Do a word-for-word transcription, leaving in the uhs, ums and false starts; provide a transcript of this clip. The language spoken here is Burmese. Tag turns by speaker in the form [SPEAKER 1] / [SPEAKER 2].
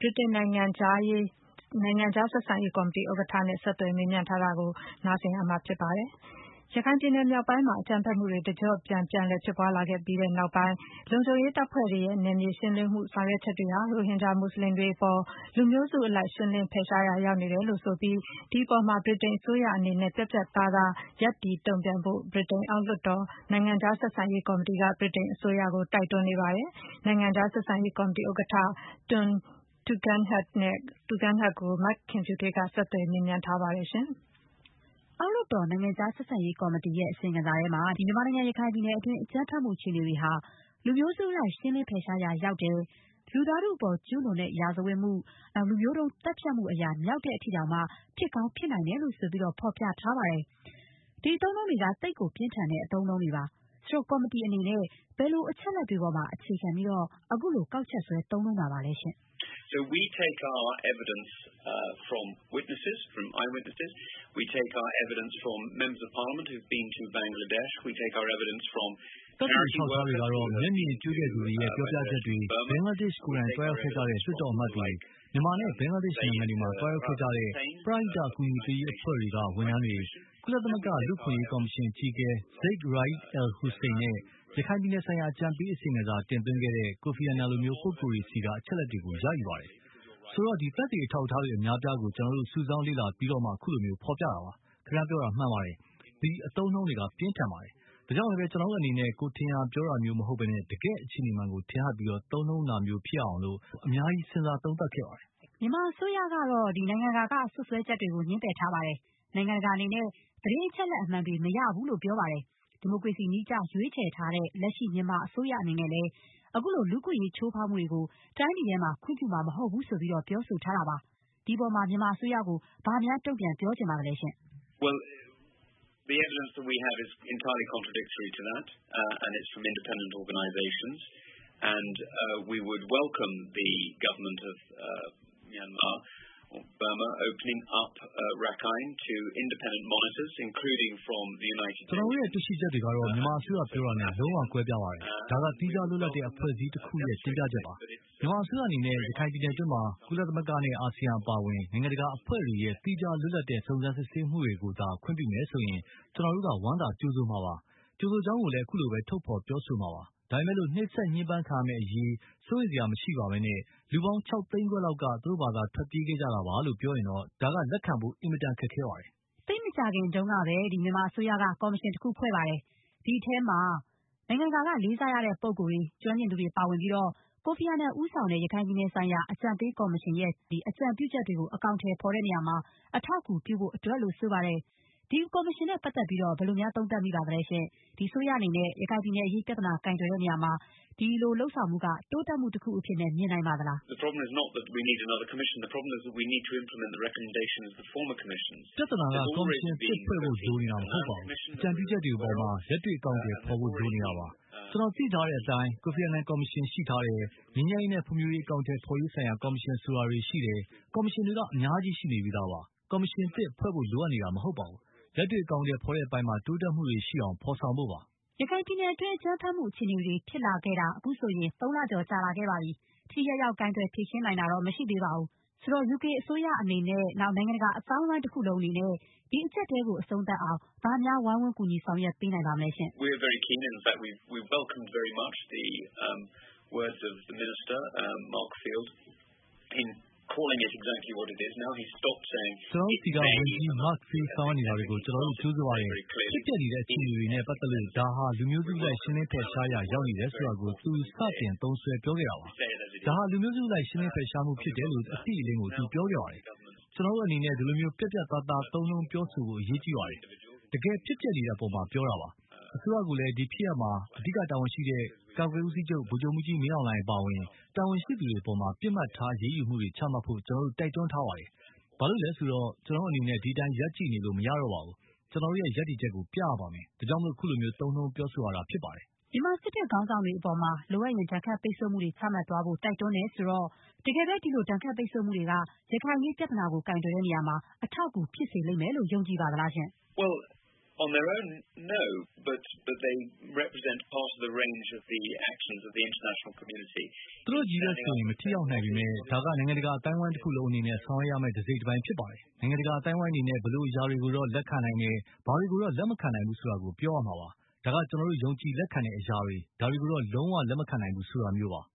[SPEAKER 1] Britain နိုင်ငံကြားရေးနိုင်ငံခြားဆက်ဆံရေးကော်မတီဥက္ကဋ္ဌနဲ့ဆက်သွယ်မေးမြန်းထားတာကိုနားဆင်ရမှာဖြစ်ပါတယ်။ ရခိုင်ပြည်နယ်မြောက်ပိုင်းမှာအကြမ်းဖက်မှုတွေတကျော့ပြန်ပြန်လည်ဖြစ်ပွားလာခဲ့ပြီးတဲ့နောက်ပိုင်းလုံခြုံရေးတပ်ဖွဲ့တွေရဲ့နယ်မြေရှင်းလင်းမှုဆောင်ရွက်ချက်တွေဟာရိုဟင်ဂျာမွတ်စလင်တွေအပေါ်လူမျိုးစုအလိုက်ရှင်းလင်းဖယ်ရှားရာရောက်နေတယ်လို့ဆိုပြီးဒီအပေါ်မှာဗြိတိန်အစိုးရအနေနဲ့ပြတ်ပြတ်သားသားရပ်တည်တုံ့ပြန်ဖို့ဗြိတိန်အောက်လွှတ်တော်နိုင်ငံခြားဆက်ဆံရေးကော်မတီကဗြိတိန်အစိုးရကိုတိုက်တွန်းနေပါတယ်။နိုင်ငံခြားဆက်ဆံရေးကော်မတီဥက္ကဋ္ဌ Tom Tugendhat နဲ့ Tugendhat ကိုမခင်ဖြူထွေးကဆက်သွယ်မေးမြန်းထားပါတယ်ရှင်။
[SPEAKER 2] အောက်လွှတ်တော်နိုင်ငံခြားဆက်ဆံရေးကော်မတီရဲ့အစီရင်ခံစာထဲမှာမြန်မာနိုင်ငံရခိုင်ပြည်နယ်အတွင်းအကြမ်းဖက်မှုအခြေအနေတွေဟာလူမျိုးစုအလိုက်ရှင်းလင်းဖယ်ရှားရာရောက်တယ်။လူသားထုအပေါ်ကျူးလွန်တဲ့ရာဇဝတ်မှု၊လူမျိုးတုံးသတ်ဖြတ်မှုအရာမြောက်တဲ့အထိတောင်မှဖြစ်ကောင်းဖြစ်နိုင်တယ်လို့ဆိုပြီးဖော်ပြထားပါတယ်။ဒီအသုံးအနှုန်းတွေကသိပ်ကိုပြင်းထန်တဲ့အသုံးအနှုန်းတွေပါ။ဆိုတော့ကော်မတီအနေနဲ့ဘယ်လိုအချက်အလက်တွေပေါ်မှာအခြေခံပြီးတော့အခုလိုကောက်ချက်ဆွဲသုံးနှုန်းတာပါလဲရှင့်။
[SPEAKER 3] So we take our evidence uh, from witnesses, from eyewitnesses. We take our evidence from members of parliament who've been to Bangladesh. We take our evidence from charity workers.
[SPEAKER 4] တွေကတော့မျက်မြင်တွေ့တဲ့သူတွေရဲ့ပြောပြချက်တွေဘင်္ဂလားဒေ့ရှ်ကိုယ်တိုင်တွားရောက်ခဲ့ကြတဲ့လွှတ်တော်အမတ်တွေမြန်မာနဲ့ဘင်္ဂလားဒေ့ရှ်နိုင်ငံတွေမှာတွားရောက်ခဲ့ကြတဲ့ပရိဒါကူညီပေးအဖွဲ့တွေကဝန်ထမ်းတွေကုလသမဂ္ဂလူ့ခွင့်ရေးကော်မရှင်အကြီးအကဲ Zeid Ra'ad Al Hussein နဲ့ရခိုင်ပြည်နယ်ဆိုင်ရာအကြံပေးအစီရင်ခံစာတင်သွင်းခဲ့တဲ့ကိုဖီအာနန်လိုမျိုးပုဂ္ဂိုလ်တွေစီကအချက်လက်တွေကိုရယူပါတယ်။ဆိုတော့ဒီသက်သေအထောက်အထားတွေအများပြားကိုကျွန်တော်တို့စုဆောင်းလေ့လာပြီးတော့မှအခုလိုမျိုးဖော်ပြတာပါ။ခင်ဗျားပြောတာမှန်ပါတယ်။ဒီအသုံးအနှုန်းတွေကပြင်းထန်ပါတယ်။ဒါကြောင့်လည်းကျွန်တော်တို့အနေနဲ့ကိုထင်ရပြောတာမျိုးမဟုတ်ဘဲနဲ့တကယ်အခြေအနေမှန်ကိုထင်ဟပ်ပြီးတော့သုံးနှုန်းတာမျိုးဖြစ်အောင်လို့အများကြီးစဉ်းစားသုံးသပ်ခဲ့ပါတယ်
[SPEAKER 2] ။မြန်မာအစိုးရကတော့ဒီနိုင်ငံတကာကဆွဆွဲချက်တွေကိုညှင်းပယ်ထားပါတယ်။နိုင်ငံတကာအနေနဲ့သတင်းအချက်အလက်အမှန်တွေမရဘူးလို့ပြောပါတယ်။ဒီမိုကရေစီနည်းကျရွေးချယ်ထားတဲ့လက်ရှိမြန်မာအစိုးရအနေနဲ့လည်းအခုလိုလူ့အခွင့်အရေးချိုးဖောက်မှုတွေကိုတိုင်းပြည်ထဲမှာခွင့်ပြုမှာမဟုတ်ဘူးဆိုပြီးတော့ပြောဆိုထားတာပါ။ဒီပေါ်မှာမြန်မာအစိုးရကိုဘာများတုံ့ပြန်ပြောချင်ပါလဲရှင့်။
[SPEAKER 3] Well, the evidence that we have is entirely contradictory to that, uh, and it's from independent organisations. And uh, we would welcome the government of uh, Myanmar or Burma opening up uh, Rakhine to independent monitors, including from the United States.
[SPEAKER 4] ကျွန်တော်ရဲ့တွေ့ရှိချက်တွေကတော့မြန်မာအစိုးရပြောတာနဲ့လုံးဝကွဲပြားပါတယ်။ဒါကတီးခြားလွတ်လပ်တဲ့အဖွဲ့အစည်းတစ်ခုရဲ့တင်ပြချက်ပါ။မြန်မာအစိုးရအနေနဲ့ရခိုင်ပြည်နယ်အတွင်းမှာကုလသမဂ္ဂနဲ့အာဆီယံအပါအဝင်နိုင်ငံတကာအဖွဲ့တွေရဲ့တီးခြားလွတ်လပ်တဲ့စုံစမ်းစစ်ဆေးမှုတွေကိုသာခွင့်ပြုမယ်ဆိုရင်ကျွန်တော်တို့ကဝမ်းသာကြိုးဆိုမှာပါ။ကြိုးဆိုကြောင်းကိုလည်းအခုလိုပဲထုတ်ဖော်ပြောဆိုမှာပါ။ဒါပေမဲ့လို့နှိမ့်ဆက်ညှဉ်းပန်းခံရမယ့်အရေးစိုးရိမ်စရာမရှိပါဘဲနဲ့လူပေါင်း၆သိန်းခွဲလောက်ကသူတို့ဘာသာထွက်ပြေးခဲ့ကြတာပါလို့ပြောရင်တော့ဒါကလက်ခံဖို့အင်မတန်ခက်ခဲပါတယ်
[SPEAKER 2] ။သိမကြခင်တုန်းကပဲဒီမြန်မာအစိုးရကကော်မရှင်တစ်ခုဖွဲ့ပါတယ်။ဒီထဲမှာနိုင်ငံတကာကလေးစားရတဲ့ပုဂ္ဂိုလ်တွေကျွမ်းကျင်သူတွေပါဝင်ပြီးတော့ကိုဖီအာနန်ဦးဆောင်တဲ့ရခိုင်ပြည်နယ်ဆိုင်ရာအကြံပေးကော်မရှင်ရဲ့ဒီအကြံပြုချက်တွေကိုအကောင့်ထဲပေါ်တဲ့နေရာမှာအထောက်အကူပြုဖို့အတွက်လို့ဆိုပါတယ်။ဒီကော်မရှင်နဲ့ပတ်သက်ပြီးတော့ဘယ်လိုများသုံးသပ်မိပါသလဲရှင်။ဒီဆိုရအနေနဲ့ရခိုင်ပြည်နယ်အရေးပြဿနာကင်တွယ်တဲ့နေရာမှာဒီလိုလှုပ်ဆောင်မှုကတိုးတက်မှုတစ်ခုအဖြစ်နဲ့မြင်နိုင်ပါသလား။
[SPEAKER 3] The problem is not that we need another commission. The problem is that we need to implement the recommendations of the former commissions.
[SPEAKER 4] ပြဿနာကကော်မရှင်တစ်ဖွဲ့ဖို့လိုနေတာမဟုတ်ပါဘူး။အကြံပြုချက်တွေပေါ်မှာလက်တွေ့အကောင့်တွေပေါ်ဖို့လိုနေတာပါ။ကျွန်တော်သိထားတဲ့အတိုင်းကိုဖီအာနန်ကော်မရှင်ရှိထားတယ်။ငြိမ်းချမ်းရေးနဲ့ဖွံ့ဖြိုးရေးအကောင့်တွေပေါ်ရေးဆိုင်ရာကော်မရှင်ဆိုတာတွေရှိတယ်။ကော်မရှင်တွေကအများကြီးရှိနေပြီးသားပါ။ကော်မရှင်တစ်ဖွဲ့ဖို့လိုအပ်နေတာမဟုတ်ပါဘူး။လက်တွေ့အကောင့်တွေပေါ်တဲ့အပိုင်းမှာတိုးတက်မှုတွေရှိအောင်ဖော်ဆောင်ဖို့ပါ
[SPEAKER 2] ။ရခိုင်ပြည်နယ်အတွင်းအကြမ်းဖက်မှုအခြေအနေတွေဖြစ်လာခဲ့တာအခုဆိုရင်သုံးလကျော်ကြာလာခဲ့ပါပြီ။ထိရောက်ရောက်ကိုင်တွယ်ဖြေရှင်းနိုင်တာတော့မရှိသေးပါဘူး။ဆိုတော့ ယူကေ အစိုးရအနေနဲ့နောက်နိုင်ငံတကာအပေါင်းအဝိုင်းတစ်ခုလုံးအနေနဲ့ဒီအချက်တဲကိုအဆုံးသတ်အောင်ဗာများဝိုင်းဝန်းကူညီဆောင်ရွက်ပေးနိုင်ပါမလဲရှင်။
[SPEAKER 3] We are very keen in fact we we welcomed very much the um, words of the minister um, Mark Field in calling it exactly what it is. Now he stopped saying
[SPEAKER 4] ကျွန်တော်ဒီကဝန်ကြီး Mark Field ဆောင်းနေတာတွေကိုကျွန်တော်တို့ကြိုးစားရတယ်။ဖြစ်ပျက်နေတဲ့အခြေအနေတွေနဲ့ပတ်သက်လို့ဒါဟာလူမျိုးစုလိုက်ရှင်းလင်းဖယ်ရှားရာရောက်နေတယ်ဆိုတာကိုသူစတင်သုံးဆွဲပြောခဲ့တာပါ။ဒါဟာလူမျိုးစုလိုက်ရှင်းလင်းဖယ်ရှားမှုဖြစ်တယ်လို့အတိအလင်းကိုသူပြောခဲ့ပါတယ်။ကျွန်တော်တို့အနေနဲ့ဒီလိုမျိုးပြက်ပြက်သားသားသုံးလုံးပြောဆိုဖို့အရေးကြီးပါတယ်။တကယ်ဖြစ်ပျက်နေတဲ့အပေါ်မှာပြောတာပါ။အစိုးရကလည်းဒီဖြစ်ရမှာအဓိကတာဝန်ရှိတဲ့ကာကွယ်ဦးစီးချုပ်ဗိုလ်ချုပ်မှုကြီးမင်းအောင်လှိုင်ပါဝင်တာဝန်ရှိသူတွေပေါ်မှာပြစ်မှတ်ထားရေးယူမှုတွေချမှတ်ဖို့ကျွန်တော်တို့တိုက်တွန်းထားပါတယ်။ဘာလို့လဲဆိုတော့ကျွန်တော်အနေနဲ့ဒီတိုင်းရပ်ကြည့်နေလို့မရတော့ပါဘူး။ကျွန်တော်တို့ရဲ့ရပ်တည်ချက်ကိုပြရပါမယ်။ဒါကြောင့်မို့ခုလိုမျိုးသုံးနှုန်းပြောဆိုရတာဖြစ်ပါတယ်
[SPEAKER 2] ။ဒီမှာစစ်တပ်ခေါင်းဆောင်တွေအပေါ်မှာလိုအပ်ရင်တန်ခတ်ပိတ်ဆို့မှုတွေချမှတ်သွားဖို့တိုက်တွန်းနေဆိုတော့တကယ်ပဲဒီလိုတန်ခတ်ပိတ်ဆို့မှုတွေကရခိုင်ရေးပြဿနာကိုကင်တွယ်တဲ့နေရာမှာအထောက်အကူဖြစ်စေလိမ့်မယ်လို့ယုံကြည်ပါသလားရှင်။
[SPEAKER 3] Well On their own, no, but but they represent part of the range of the actions of the international community.
[SPEAKER 4] သူတို့ကြီးတဲ့ဆိုရင်မထိရောက်နိုင်ပေမဲ့ဒါကနိုင်ငံတကာအတိုင်းအဝိုင်းတစ်ခုလုံးအနေနဲ့ဆောင်ရွက်ရမယ့်တစ်စိတ်တစ်ပိုင်းဖြစ်ပါတယ်။နိုင်ငံတကာအတိုင်းအဝိုင်းအနေနဲ့ဘလို့အရာတွေကိုတော့လက်ခံနိုင်တယ်၊ဘာတွေကိုတော့လက်မခံနိုင်ဘူးဆိုတာကိုပြောရမှာပါ။ဒါကကျွန်တော်တို့ယုံကြည်လက်ခံတဲ့အရာတွေဒါတွေကိုတော့လုံးဝလက်မခံနိုင်ဘူးဆိုတာမျိုးပါ။